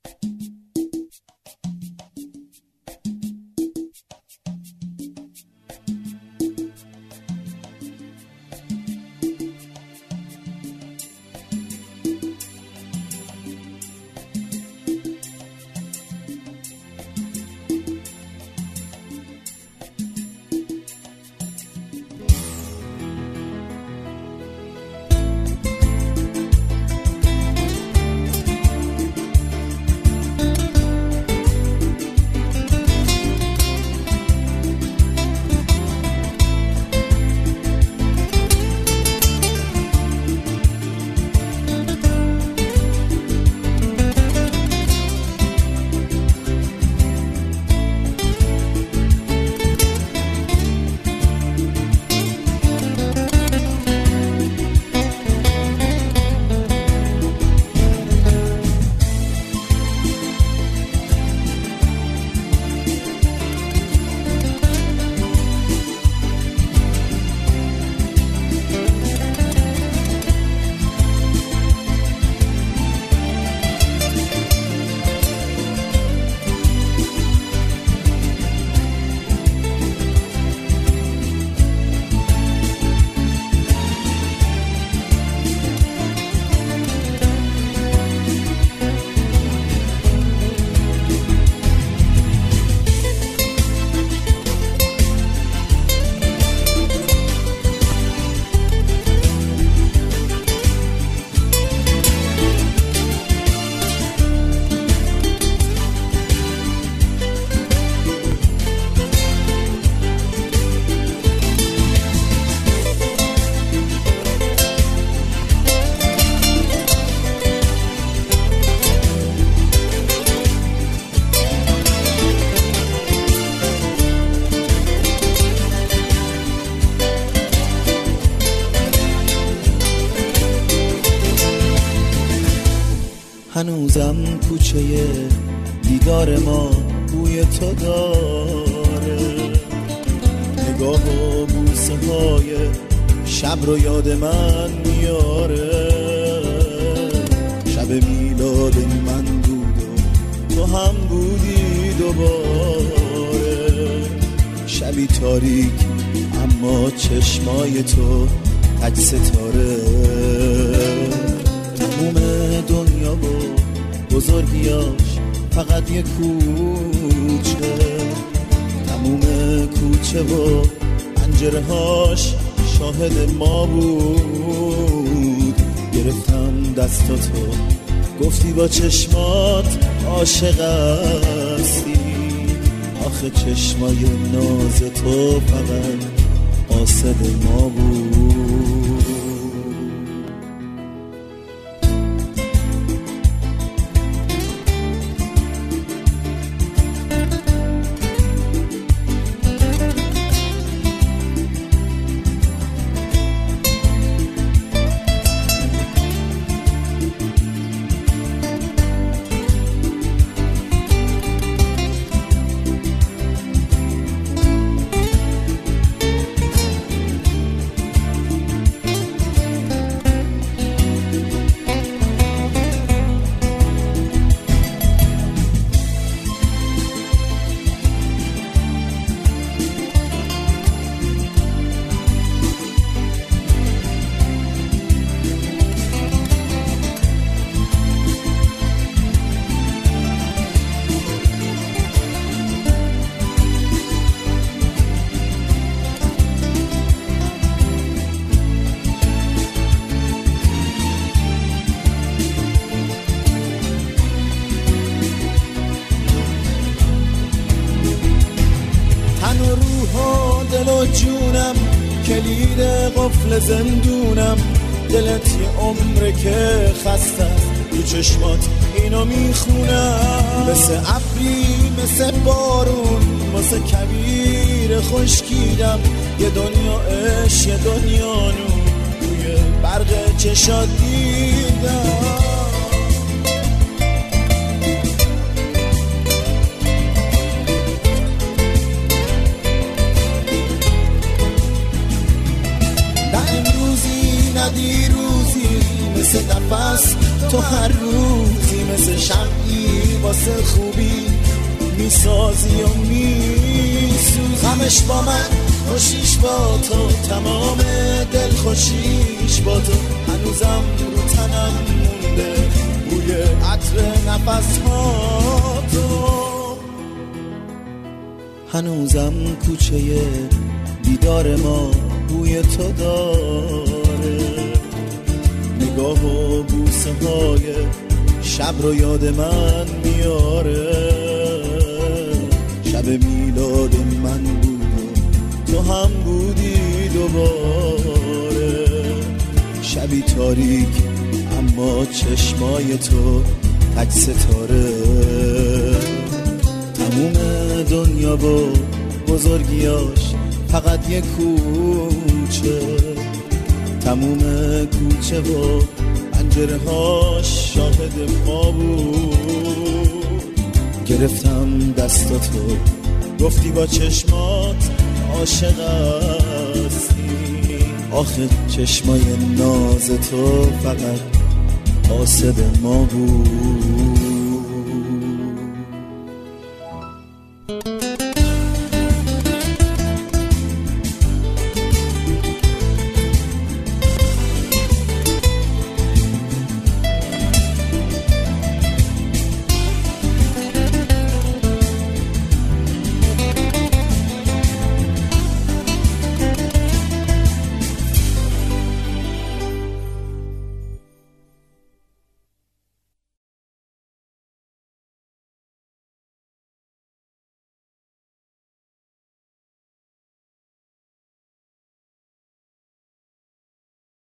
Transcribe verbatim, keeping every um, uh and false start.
هنوزم کوچه دیدار ما بوی تو داره، نگاه و بوسه های شب رو یاد من میاره. شب میلاد من بود و تو هم بودی دوباره، شبی تاریک اما چشمای تو تک ستاره. تموم دنیا و بزرگیاش فقط یه کوچه، تموم کوچه و پنجره هاش شاهد ما بود. گرفتم دستاتو گفتی با چشمات عاشق هستی، آخه چشمای ناز تو فقط قاصد ما بود. جونم کلید قفل زندونم، دلت یه عمره که خسته رو چشمات اینو میخونم. مثل ابری مثل بارون مثل کویر خشکیدم، یه دنیا عشق یه دنیا نور توی برق چشات دیدم. دیروزی مثل نفس تو هر روزی، مثل شمعی واسه خوبی میسازی و میسوزی. غمش با من، خوشیش با تو، تمام دل خوشیش با تو. هنوزم رو تنم مونده بوی عطر نفس ها تو. هنوزم کوچه دیدار ما بوی تو داره. نگاه و بوسه های شب رو یاد من میاره. شب میلاد من بود و تو هم بودی دوباره. شبی تاریک اما چشمای تو تک ستاره. تموم دنیا و بزرگیاش فقط یه کوچه. تموم کوچه و پنجره هاش شاهد ما بود. گرفتم دستاتو گفتی با چشمات عاشق هستی. آخه چشمای ناز تو فقط قاصد ما بود.